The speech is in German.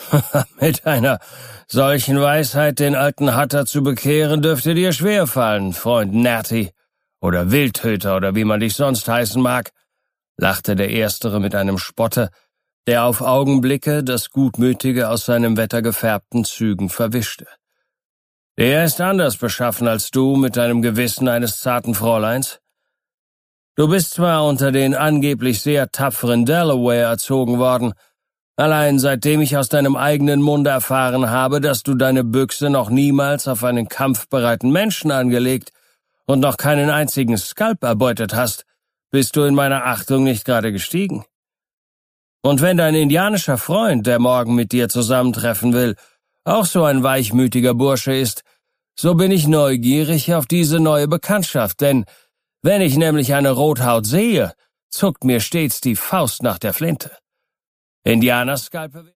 Mit einer solchen Weisheit den alten Hatter zu bekehren, dürfte dir schwerfallen, Freund Nerti, oder Wildtöter, oder wie man dich sonst heißen mag, lachte der Erstere mit einem Spotte, der auf Augenblicke das Gutmütige aus seinen wettergefärbten Zügen verwischte. Der ist anders beschaffen als du mit deinem Gewissen eines zarten Fräuleins. Du bist zwar unter den angeblich sehr tapferen Delaware erzogen worden, allein seitdem ich aus deinem eigenen Munde erfahren habe, dass du deine Büchse noch niemals auf einen kampfbereiten Menschen angelegt und noch keinen einzigen Skalp erbeutet hast, bist du in meiner Achtung nicht gerade gestiegen. Und wenn dein indianischer Freund, der morgen mit dir zusammentreffen will, auch so ein weichmütiger Bursche ist, so bin ich neugierig auf diese neue Bekanntschaft, denn wenn ich nämlich eine Rothaut sehe, zuckt mir stets die Faust nach der Flinte. Indianerskalpe